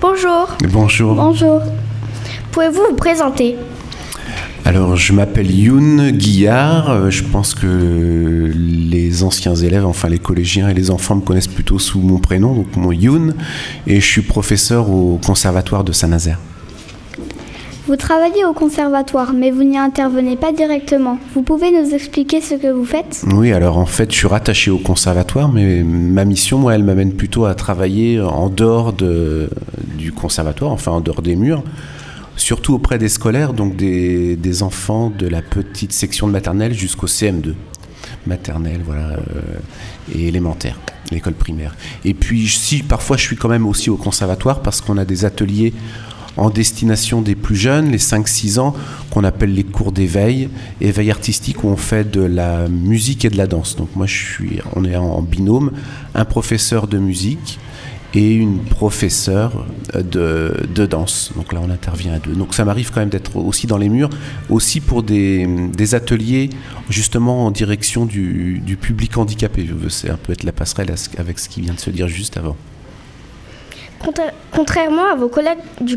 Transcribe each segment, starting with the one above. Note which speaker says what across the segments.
Speaker 1: Bonjour.
Speaker 2: Bonjour.
Speaker 1: Bonjour. Pouvez-vous vous présenter ?
Speaker 2: Alors, je m'appelle Youn Guillard. Je pense que les anciens élèves, enfin les collégiens et les enfants me connaissent plutôt sous mon prénom, donc mon Youn. Et je suis professeur au Conservatoire de Saint-Nazaire.
Speaker 1: Vous travaillez au conservatoire, mais vous n'y intervenez pas directement. Vous pouvez nous expliquer ce que vous faites ?
Speaker 2: Oui, alors en fait, je suis rattaché au conservatoire, mais ma mission, moi, elle m'amène plutôt à travailler en dehors du conservatoire, enfin en dehors des murs, surtout auprès des scolaires, donc des enfants de la petite section de maternelle jusqu'au CM2. Maternelle, voilà, et élémentaire, l'école primaire. Et puis, si parfois, je suis quand même aussi au conservatoire parce qu'on a des ateliers en destination des plus jeunes, les 5-6 ans, qu'on appelle les cours d'éveil artistique, où on fait de la musique et de la danse. Donc moi, on est en binôme, un professeur de musique et une professeure de danse. Donc là, on intervient à deux. Donc ça m'arrive quand même d'être aussi dans les murs, aussi pour des ateliers justement en direction du public handicapé. C'est un peu être la passerelle avec ce qui vient de se dire juste avant.
Speaker 1: Contrairement à vos collègues du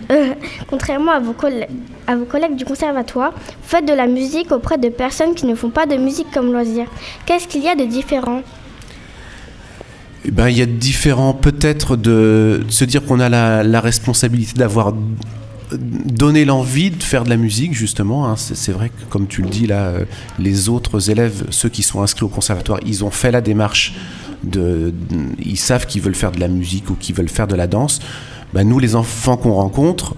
Speaker 1: conservatoire, vous faites de la musique auprès de personnes qui ne font pas de musique comme loisir. Qu'est-ce qu'il y a de différent ?
Speaker 2: Il y a différents, peut-être, de se dire qu'on a la responsabilité d'avoir donné l'envie de faire de la musique, justement. C'est vrai que, comme tu le dis, là, les autres élèves, ceux qui sont inscrits au conservatoire, ils ont fait la démarche. Ils savent qu'ils veulent faire de la musique ou qu'ils veulent faire de la danse. Nous, les enfants qu'on rencontre,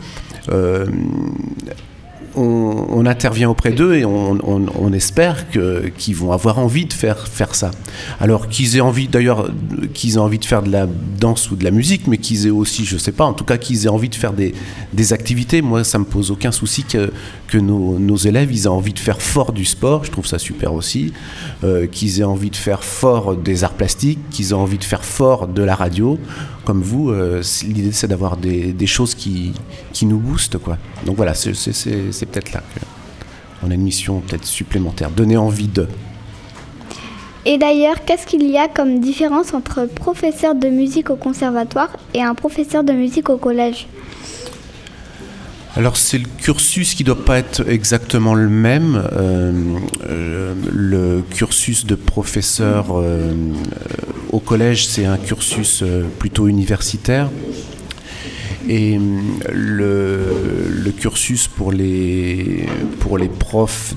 Speaker 2: on intervient auprès d'eux et on espère qu'ils vont avoir envie de faire ça. Alors qu'ils aient envie de faire de la danse ou de la musique, mais qu'ils aient aussi, je sais pas, en tout cas qu'ils aient envie de faire des activités. Moi, ça me pose aucun souci que nos élèves, ils aient envie de faire fort du sport, je trouve ça super aussi, qu'ils aient envie de faire fort des arts plastiques, qu'ils aient envie de faire fort de la radio, comme vous. L'idée, c'est d'avoir des choses qui nous boostent, quoi. Donc voilà, c'est peut-être là qu'on a une mission peut-être supplémentaire, donner envie de.
Speaker 1: Et d'ailleurs, qu'est-ce qu'il y a comme différence entre professeur de musique au conservatoire et un professeur de musique au collège ?
Speaker 2: Alors c'est le cursus qui ne doit pas être exactement le même. Le cursus de professeur au collège, c'est un cursus plutôt universitaire. Et le cursus pour les profs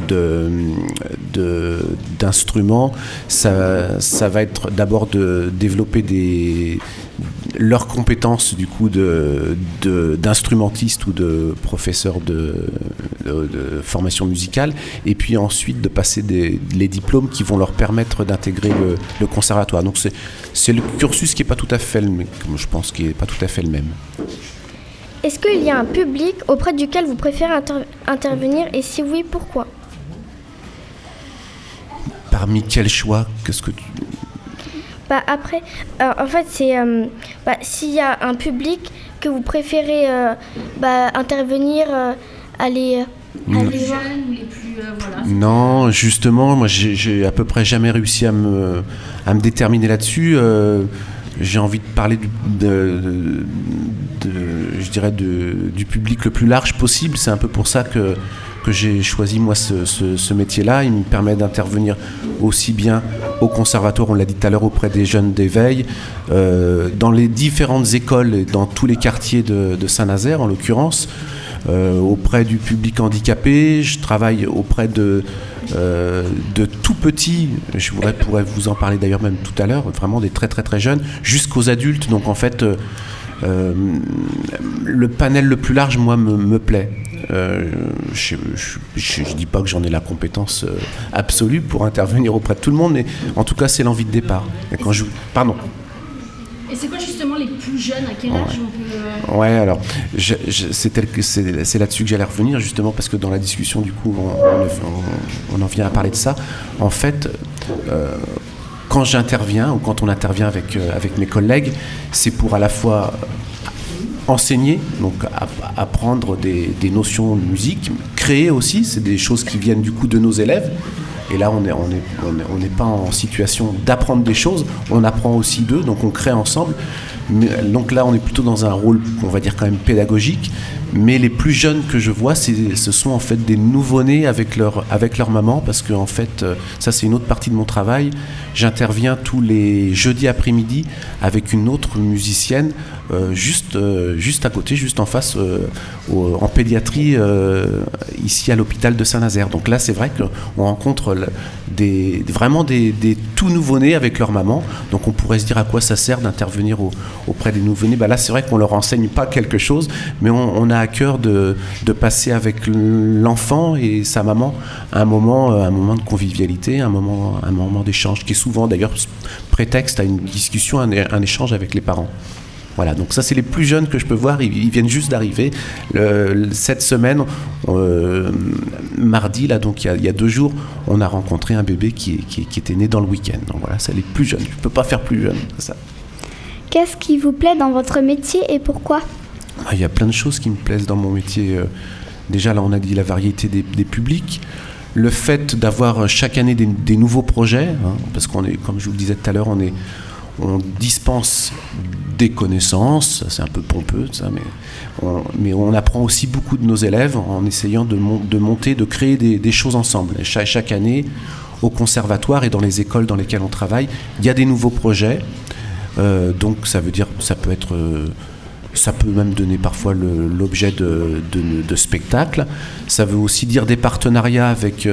Speaker 2: d'instruments, ça va être d'abord de développer leurs compétences du coup d'instrumentiste ou de professeur de formation musicale, et puis ensuite de passer les diplômes qui vont leur permettre d'intégrer le conservatoire. Donc c'est le cursus qui est pas tout à fait je pense qui est pas tout à fait le même.
Speaker 1: Est-ce qu'il y a un public auprès duquel vous préférez intervenir, et si oui, pourquoi ?
Speaker 2: Parmi quel choix ? Qu'est-ce que tu...
Speaker 1: Après, en fait, c'est s'il y a un public que vous préférez intervenir, aller voir.
Speaker 3: Les jeunes ou les plus voilà.
Speaker 2: Non, justement, moi j'ai à peu près jamais réussi à me déterminer là-dessus. J'ai envie de parler du public le plus large possible. C'est un peu pour ça que j'ai choisi moi ce métier-là. Il me permet d'intervenir aussi bien au conservatoire, on l'a dit tout à l'heure, auprès des jeunes d'éveil, dans les différentes écoles et dans tous les quartiers de Saint-Nazaire en l'occurrence, auprès du public handicapé. Je travaille auprès de tout petits, je pourrais vous en parler d'ailleurs même tout à l'heure, vraiment des très très très jeunes, jusqu'aux adultes. Donc en fait, le panel le plus large, moi, me plaît. Je dis pas que j'en ai la compétence absolue pour intervenir auprès de tout le monde, mais en tout cas c'est l'envie de départ. Pardon.
Speaker 3: Et c'est quoi justement les plus jeunes ? À quel âge on peut...
Speaker 2: Ouais, alors c'est là-dessus que j'allais revenir, justement, parce que dans la discussion du coup on en vient à parler de ça. En fait, quand j'interviens ou quand on intervient avec mes collègues, c'est pour à la fois enseigner, donc apprendre des notions de musique, créer aussi, c'est des choses qui viennent du coup de nos élèves. Et là, on n'est pas en situation d'apprendre des choses, on apprend aussi d'eux, donc on crée ensemble. Donc là, on est plutôt dans un rôle, on va dire quand même pédagogique. Mais les plus jeunes que je vois, ce sont en fait des nouveau-nés avec leur maman, parce que en fait, ça c'est une autre partie de mon travail. J'interviens tous les jeudis après-midi avec une autre musicienne, juste à côté, juste en face, en pédiatrie, ici à l'hôpital de Saint-Nazaire. Donc là, c'est vrai qu'on rencontre vraiment des tout nouveau-nés avec leur maman. Donc on pourrait se dire à quoi ça sert d'intervenir auprès des nouveau-nés. Là, c'est vrai qu'on leur enseigne pas quelque chose, mais on a à cœur de passer avec l'enfant et sa maman un moment de convivialité, un moment d'échange, qui est souvent d'ailleurs prétexte à une discussion, un échange avec les parents. Voilà, donc ça c'est les plus jeunes que je peux voir, ils viennent juste d'arriver. Cette semaine, mardi, là, donc il y a 2 jours, on a rencontré un bébé qui était né dans le week-end. Donc voilà, c'est les plus jeunes, je ne peux pas faire plus jeune que ça.
Speaker 4: Qu'est-ce qui vous plaît dans votre métier et pourquoi ?
Speaker 2: Il y a plein de choses qui me plaisent dans mon métier. Déjà, là, on a dit la variété des publics. Le fait d'avoir chaque année des nouveaux projets, parce qu'on est, comme je vous le disais tout à l'heure, on dispense des connaissances, c'est un peu pompeux, ça, mais on apprend aussi beaucoup de nos élèves en essayant de monter, de créer des choses ensemble. Et chaque année, au conservatoire et dans les écoles dans lesquelles on travaille, il y a des nouveaux projets. Donc ça veut dire, ça peut même donner parfois l'objet de spectacles. Ça veut aussi dire des partenariats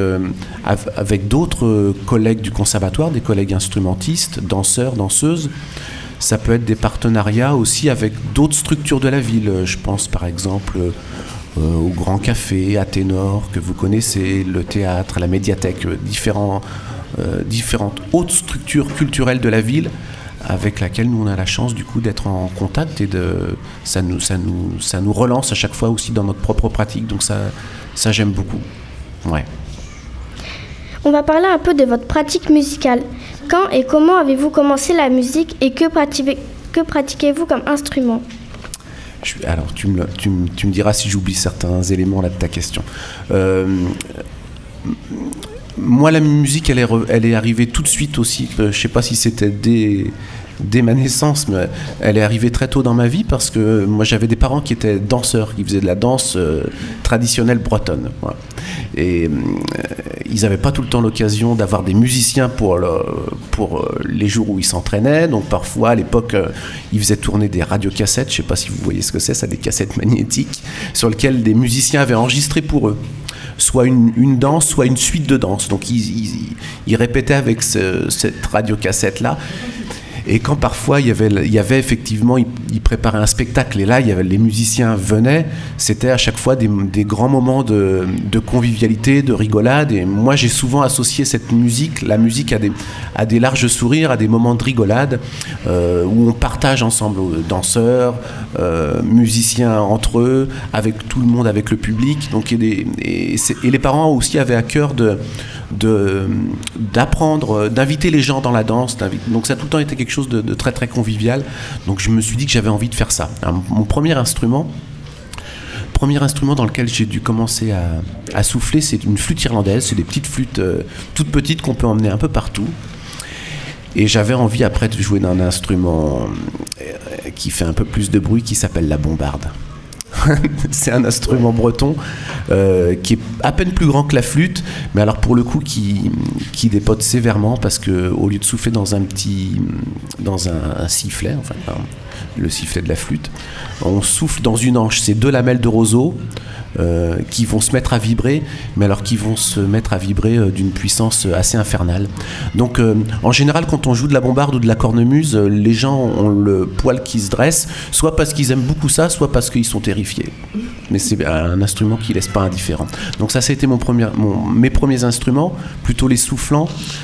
Speaker 2: avec d'autres collègues du conservatoire, des collègues instrumentistes, danseurs, danseuses. Ça peut être des partenariats aussi avec d'autres structures de la ville. Je pense par exemple au Grand Café, à Ténor, que vous connaissez, le théâtre, la médiathèque, différentes autres structures culturelles de la ville, avec laquelle nous on a la chance du coup d'être en contact, et ça nous relance à chaque fois aussi dans notre propre pratique, donc ça j'aime beaucoup. Ouais.
Speaker 1: On va parler un peu de votre pratique musicale. Quand et comment avez-vous commencé la musique et que pratiquez-vous comme instrument ?
Speaker 2: Alors tu me diras si j'oublie certains éléments là de ta question. Moi, la musique, elle est arrivée tout de suite aussi. Je ne sais pas si c'était dès ma naissance, mais elle est arrivée très tôt dans ma vie, parce que moi, j'avais des parents qui étaient danseurs, qui faisaient de la danse traditionnelle bretonne. Voilà. Et ils n'avaient pas tout le temps l'occasion d'avoir des musiciens pour les jours où ils s'entraînaient. Donc parfois, à l'époque, ils faisaient tourner des radiocassettes. Je ne sais pas si vous voyez ce que c'est, ça, des cassettes magnétiques, sur lesquelles des musiciens avaient enregistré pour eux soit une danse, soit une suite de danse. Donc ils répétaient avec cette radiocassette-là. Et quand parfois il y avait effectivement, ils préparaient un spectacle, et là les musiciens venaient, c'était à chaque fois des grands moments de convivialité, de rigolade. Et moi j'ai souvent associé la musique à des larges sourires, à des moments de rigolade, où on partage ensemble, danseurs, musiciens entre eux, avec tout le monde, avec le public. Donc, et les parents aussi avaient à cœur d'apprendre, d'inviter les gens dans la danse. Donc ça a tout le temps été quelque chose de très très convivial. Donc je me suis dit que j'avais envie de faire ça. Alors, mon premier instrument dans lequel j'ai dû commencer à souffler, c'est une flûte irlandaise. C'est des petites flûtes toutes petites qu'on peut emmener un peu partout. Et j'avais envie après de jouer d'un instrument qui fait un peu plus de bruit, qui s'appelle la bombarde. C'est un instrument breton qui est à peine plus grand que la flûte, mais alors pour le coup qui dépote sévèrement, parce que au lieu de souffler dans un sifflet, enfin le sifflet de la flûte, on souffle dans une anche. C'est 2 lamelles de roseau qui vont se mettre à vibrer, mais alors qui vont se mettre à vibrer d'une puissance assez infernale. Donc en général, quand on joue de la bombarde ou de la cornemuse, les gens ont le poil qui se dresse, soit parce qu'ils aiment beaucoup ça, soit parce qu'ils sont terrifiés. Mais c'est un instrument qui laisse pas indifférent. Donc ça a été mes premiers instruments, plutôt les soufflants.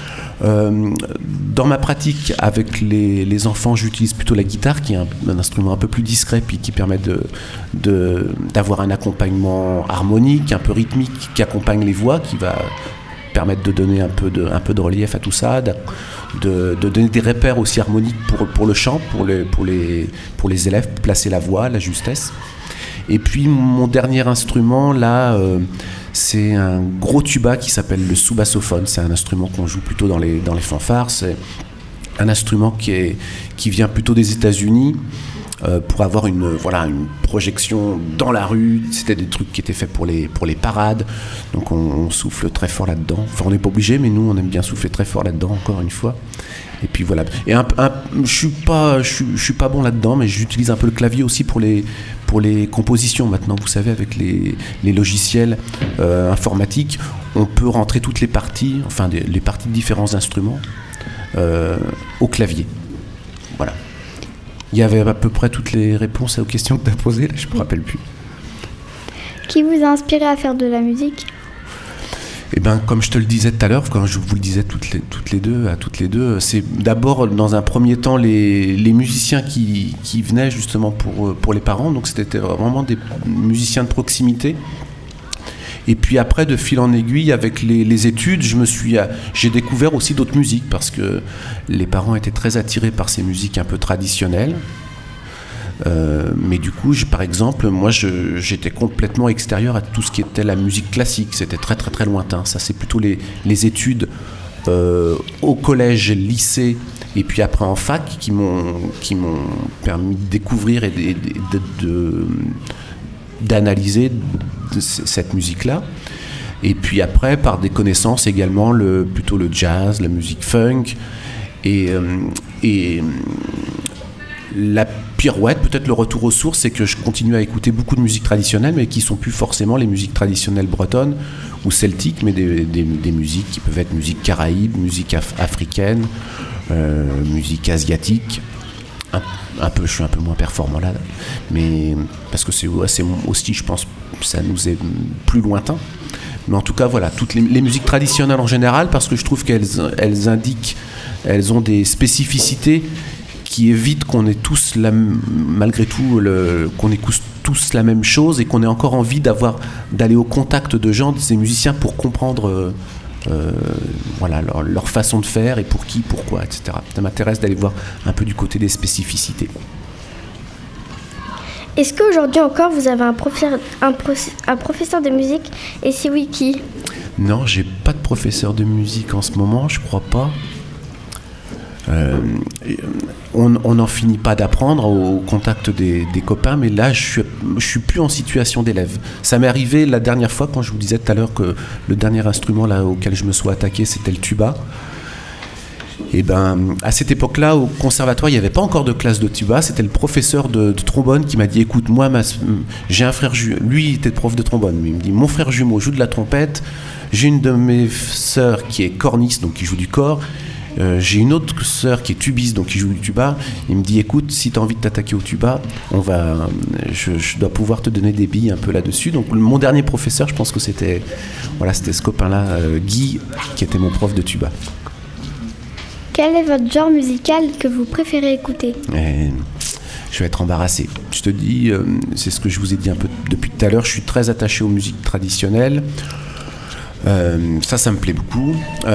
Speaker 2: Dans ma pratique avec les enfants, j'utilise plutôt la guitare, qui est un instrument un peu plus discret, puis qui permet d'avoir un accompagnement harmonique, un peu rythmique, qui accompagne les voix, qui va permettre de donner un peu de relief à tout ça, de donner des repères aussi harmoniques pour le chant, pour les élèves, pour placer la voix, la justesse. Et puis mon dernier instrument là, c'est un gros tuba qui s'appelle le sous-bassophone. C'est un instrument qu'on joue plutôt dans les fanfares. un instrument qui vient plutôt des États-Unis. Pour avoir une projection dans la rue. C'était des trucs qui étaient faits pour les parades, donc on souffle très fort là-dedans. Enfin, on n'est pas obligé, mais nous on aime bien souffler très fort là-dedans, encore une fois. Et puis voilà. Et je suis pas bon là-dedans, mais j'utilise un peu le clavier aussi pour les compositions. Maintenant, vous savez, avec les logiciels informatiques, on peut rentrer toutes les parties, enfin les parties de différents instruments au clavier. Voilà. Il y avait à peu près toutes les réponses aux questions que tu as posées, là, je ne me rappelle plus.
Speaker 4: Qui vous a inspiré à faire de la musique ?
Speaker 2: Eh bien, comme je te le disais tout à l'heure, quand je vous le disais toutes les deux, c'est d'abord, dans un premier temps, les musiciens qui venaient justement pour les parents. Donc, c'était vraiment des musiciens de proximité. Et puis après, de fil en aiguille, avec les études, j'ai découvert aussi d'autres musiques, parce que les parents étaient très attirés par ces musiques un peu traditionnelles. Mais du coup, par exemple, moi, j'étais complètement extérieur à tout ce qui était la musique classique. C'était très, très, très lointain. Ça, c'est plutôt les études au collège, lycée, et puis après en fac, qui m'ont permis de découvrir et d'analyser cette musique-là. Et puis après, par des connaissances également, plutôt le jazz, la musique funk, et la pirouette, peut-être le retour aux sources, c'est que je continue à écouter beaucoup de musique traditionnelle, mais qui ne sont plus forcément les musiques traditionnelles bretonnes ou celtiques, mais des musiques qui peuvent être musique caraïbe, musique africaine, musique asiatique. Je suis un peu moins performant là, mais parce que c'est aussi, je pense, ça nous est plus lointain. Mais en tout cas, voilà, toutes les musiques traditionnelles en général, parce que je trouve qu'elles ont des spécificités qui évitent qu'on ait tous malgré tout qu'on écoute tous la même chose, et qu'on ait encore envie d'aller au contact de gens, de ces musiciens, pour comprendre leur façon de faire, et pour qui, pourquoi, etc. Ça m'intéresse d'aller voir un peu du côté des spécificités.
Speaker 1: Est-ce qu'aujourd'hui encore vous avez un professeur de musique, et si oui, qui ?
Speaker 2: Non, j'ai pas de professeur de musique en ce moment, je crois pas. On n'en finit pas d'apprendre au contact des copains, mais là je suis plus en situation d'élève. Ça m'est arrivé la dernière fois, quand je vous disais tout à l'heure que le dernier instrument là auquel je me suis attaqué, c'était le tuba. Et à cette époque-là, au conservatoire, il n'y avait pas encore de classe de tuba. C'était le professeur de trombone qui m'a dit: écoute, moi j'ai un frère jumeau, lui il était prof de trombone, mais il me dit: mon frère jumeau joue de la trompette, j'ai une de mes sœurs qui est corniste, donc qui joue du cor. J'ai une autre sœur qui est tubiste, donc qui joue du tuba. Il me dit: écoute, si tu as envie de t'attaquer au tuba, je dois pouvoir te donner des billes un peu là-dessus. Donc mon dernier professeur, je pense que c'était ce copain-là, Guy, qui était mon prof de tuba.
Speaker 4: Quel est votre genre musical que vous préférez écouter ?
Speaker 2: Je vais être embarrassé. Je te dis, c'est ce que je vous ai dit un peu depuis tout à l'heure, je suis très attaché aux musiques traditionnelles. Ça me plaît beaucoup.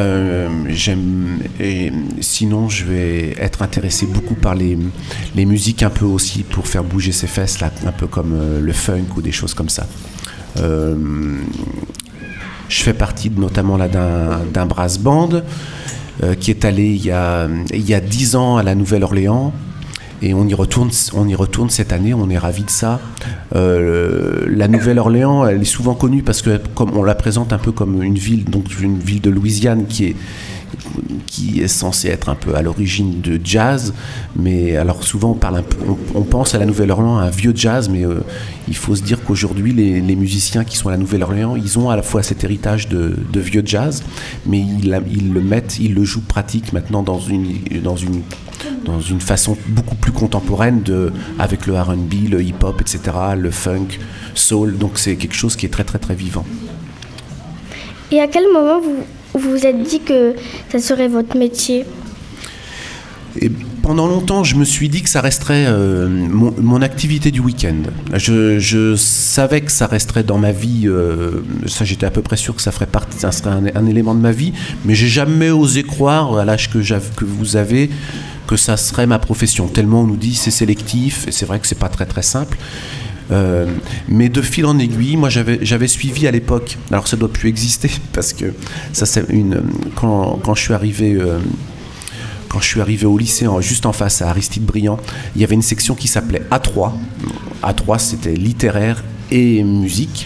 Speaker 2: Et sinon, je vais être intéressé beaucoup par les musiques un peu aussi pour faire bouger ses fesses, là, un peu comme le funk ou des choses comme ça. Je fais partie notamment là d'un brass band qui est allé il y a 10 ans à la Nouvelle-Orléans. Et on y retourne cette année, on est ravis de ça. La Nouvelle-Orléans, elle est souvent connue parce que comme on la présente un peu comme une ville de Louisiane qui est censée être un peu à l'origine de jazz, mais alors souvent on pense à la Nouvelle-Orléans, à un vieux jazz, mais il faut se dire qu'aujourd'hui les musiciens qui sont à la Nouvelle-Orléans, ils ont à la fois cet héritage de vieux jazz, mais ils le jouent pratique maintenant dans une façon beaucoup plus contemporaine avec le R&B, le hip-hop, etc., le funk, soul. Donc c'est quelque chose qui est très très très vivant.
Speaker 1: Et à quel moment vous vous êtes dit que ça serait votre métier ?
Speaker 2: Et pendant longtemps, je me suis dit que ça resterait mon activité du week-end. Je savais que ça resterait dans ma vie. Ça, j'étais à peu près sûr que ça serait un élément de ma vie. Mais j'ai jamais osé croire, à l'âge que vous avez, que ça serait ma profession. Tellement on nous dit c'est sélectif, et c'est vrai que c'est pas très très simple. Mais de fil en aiguille, moi j'avais suivi à l'époque, alors ça doit plus exister parce que ça c'est quand je suis arrivé quand je suis arrivé au lycée, juste en face à Aristide Briand, il y avait une section qui s'appelait A3. A3, c'était littéraire et musique.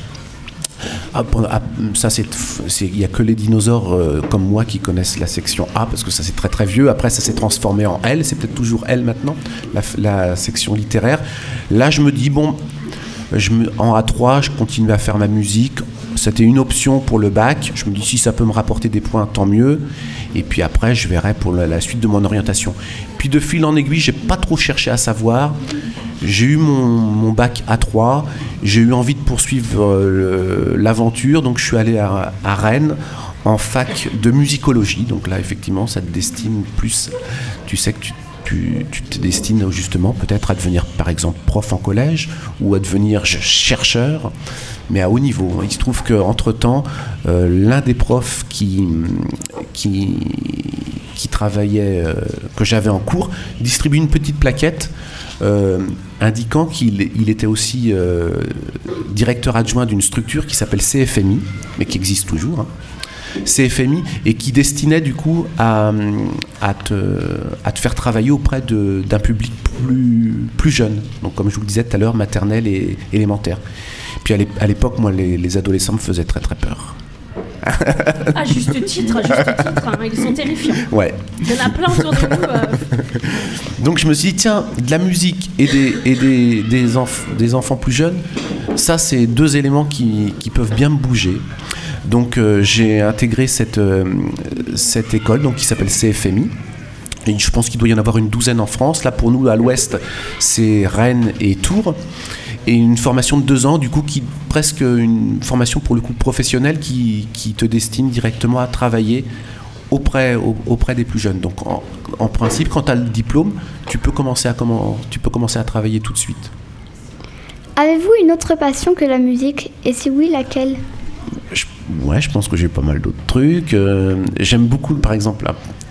Speaker 2: Ça, il n'y a que les dinosaures comme moi qui connaissent la section A, parce que ça c'est très très vieux. Après ça s'est transformé en L, c'est peut-être toujours L maintenant, la section littéraire. Là je me dis bon, en A3 je continue à faire ma musique. C'était une option pour le bac. Je me dis si ça peut me rapporter des points, tant mieux. Et puis après je verrai pour la suite de mon orientation. Puis de fil en aiguille, j'ai pas trop cherché à savoir. J'ai eu mon bac A3, j'ai eu envie de poursuivre l'aventure, donc je suis allé à Rennes en fac de musicologie. Donc là, effectivement, ça te destine plus. Tu sais que tu te destines justement peut-être à devenir, par exemple, prof en collège ou à devenir chercheur, mais à haut niveau. Il se trouve qu'entre-temps, l'un des profs qui travaillait, que j'avais en cours, distribue une petite plaquette indiquant qu'il était aussi directeur adjoint d'une structure qui s'appelle CFMI, mais qui existe toujours, hein. CFMI, et qui destinait du coup à te faire travailler auprès d'un public plus jeune, donc comme je vous le disais tout à l'heure, maternelle et élémentaire. Puis à l'époque, moi, les adolescents me faisaient très très peur.
Speaker 3: À juste titre, hein, ils sont terrifiants.
Speaker 2: Ouais.
Speaker 3: Il y en a plein autour de nous.
Speaker 2: Donc je me suis dit, tiens, de la musique et des enfants plus jeunes, ça c'est deux éléments qui peuvent bien me bouger. Donc j'ai intégré cette école donc, qui s'appelle CFMI. Et je pense qu'il doit y en avoir une douzaine en France. Là pour nous à l'ouest, c'est Rennes et Tours. Et une formation de 2 ans, du coup, presque une formation pour le coup professionnelle qui te destine directement à travailler auprès des plus jeunes. Donc, en principe, quand tu as le diplôme, tu peux commencer à travailler tout de suite.
Speaker 4: Avez-vous une autre passion que la musique? Et si oui, laquelle?
Speaker 2: Je pense que j'ai pas mal d'autres trucs. J'aime beaucoup, par exemple,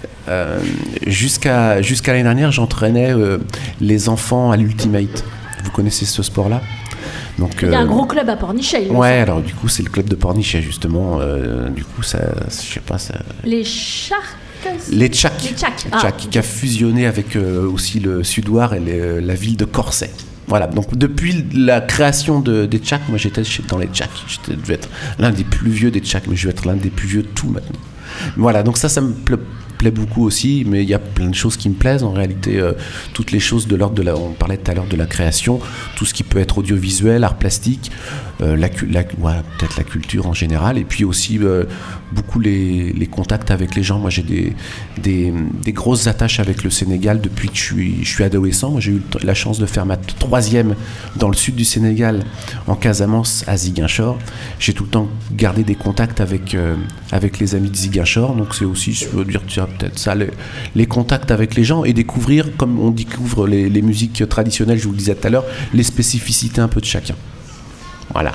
Speaker 2: jusqu'à l'année dernière, j'entraînais les enfants à l'Ultimate. Vous connaissez ce sport-là? Donc,
Speaker 3: il y a un gros club à Pornichet.
Speaker 2: Ouais, alors du coup, c'est le club de Pornichet, justement. Du coup, ça, je sais pas, ça...
Speaker 3: Les Sharks.
Speaker 2: Les Tchaks, qui a fusionné avec aussi le Sud-Ouest et la ville de Corsay. Voilà, donc depuis la création des Tchaks, moi j'étais dans les Tchaks. Je devais être l'un des plus vieux des Tchaks, mais je vais être l'un des plus vieux de tout maintenant. Voilà, donc ça me plaît beaucoup aussi, mais il y a plein de choses qui me plaisent en réalité, toutes les choses de l'ordre on parlait tout à l'heure de la création, tout ce qui peut être audiovisuel, art plastique, peut-être la culture en général, et puis aussi beaucoup les contacts avec les gens. Moi j'ai des grosses attaches avec le Sénégal depuis que je suis adolescent. Moi j'ai eu la chance de faire ma 3e dans le sud du Sénégal, en Casamance, à Ziguinchor. J'ai tout le temps gardé des contacts avec les amis de Ziguinchor, donc c'est aussi, je veux dire, peut-être ça, les contacts avec les gens et découvrir, comme on découvre les musiques traditionnelles, je vous le disais tout à l'heure, les spécificités un peu de chacun. Voilà.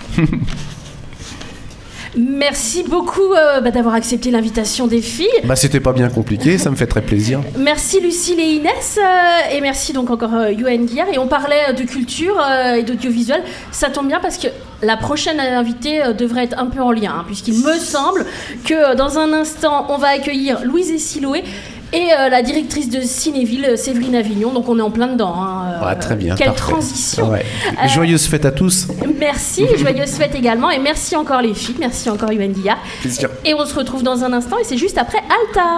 Speaker 3: Merci beaucoup d'avoir accepté l'invitation des filles.
Speaker 2: C'était pas bien compliqué, ça me fait très plaisir.
Speaker 3: Merci Lucille et Inès, et merci donc encore Yoann Guillard. Et on parlait de culture et d'audiovisuel. Ça tombe bien parce que la prochaine invitée devrait être un peu en lien, hein, puisqu'il me semble que dans un instant, on va accueillir Louise et Siloé et la directrice de Cinéville, Séverine Avignon. Donc on est en plein dedans. Hein.
Speaker 2: Très bien.
Speaker 3: Quelle
Speaker 2: parfait.
Speaker 3: transition.
Speaker 2: Ouais. Joyeuses fêtes à tous.
Speaker 3: Merci, joyeuses fêtes également. Et merci encore les filles, merci encore Yoann Guillard.
Speaker 2: Plaisir.
Speaker 3: Et on se retrouve dans un instant et c'est juste après Alta.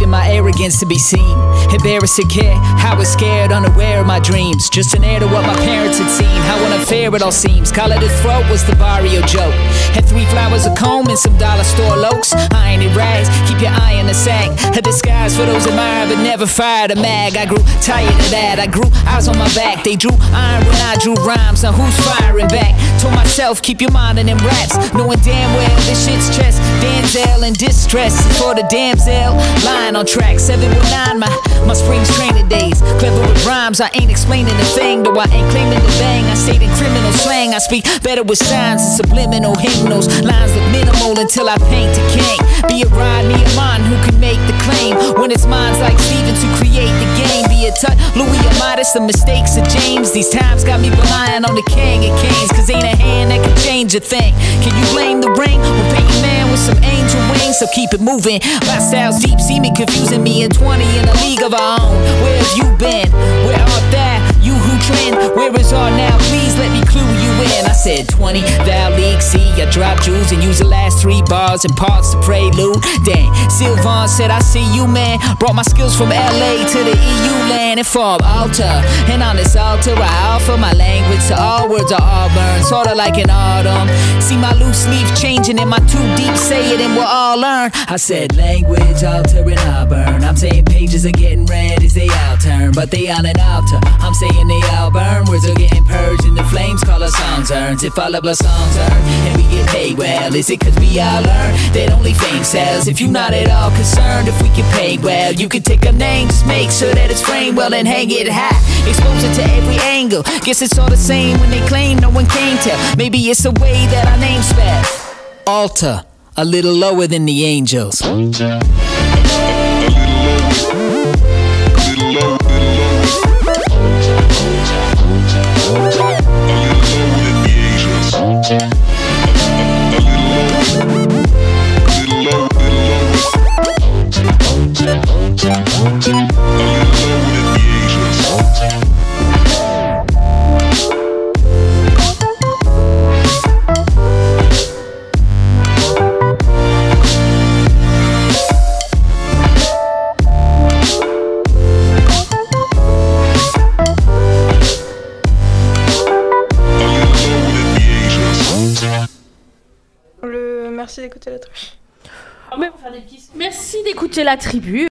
Speaker 5: in my arrogance to be seen. Embarrassed to care, how I was scared, unaware of my dreams. Just an heir to what my parents had seen. How unfair it all seems. Call it a throat was the barrio joke. Had 3 flowers, a comb, and some dollar store lokes. Iron and rags, keep your eye in the sack. A disguise for those admired but never fired a mag. I grew tired of that. I grew eyes on my back. They drew iron when I drew rhymes. Now who's firing back? Told myself, keep your mind in them raps. Knowing damn well this shit's chest. Denzel in distress for the damsel. Lying on track 719, my spring's training days. Clever with rhymes, I ain't explaining a thing. Though I ain't claiming the bang, I stayed in criminal slang. I speak better with signs and subliminal hymnals. Lines look minimal until I paint a king. Be a Rodney Amon who can make the claim. When it's minds like Stevens who create the game. Be a Tut, Louis or Midas, the mistakes of James. These times got me relying on the king of kings. Cause ain't a hand that can change a thing. Can you blame the ring? We'll paint a man with some angel wings. So keep it moving. My style's deep, see me confusing me at 20 in a league of our own. Where have you been? Where art thou? You who trend? Where is all now? Please let me clue you in. I said 20, thou league, see, I drop jewels and use the last 3 bars and parts to prelude. Dang, Sylvan said I see you, man. Brought my skills from LA to the EU land and form altar. And on this altar I offer my language to all words are Auburn, sorta like an autumn. See my loose leaf changing and my too deep say it and we'll all learn. I said language, altar, and Auburn. I'm saying pages are getting read as they outturn, but they on an altar. I'm saying they all burn. Words are getting purged and the flames call our songs urns. If all of our songs earn and we get paid well, is it cause we all learn that only fame sells? If you're not at all concerned if we get paid well, you can take a name, just make sure that it's framed well and hang it high. Expose it to every angle. Guess it's all the same when they claim no one can tell. Maybe it's the way that our name spelled. Altar, a little lower than the angels.
Speaker 6: Merci d'écouter la tribu.
Speaker 3: Merci d'écouter la tribu.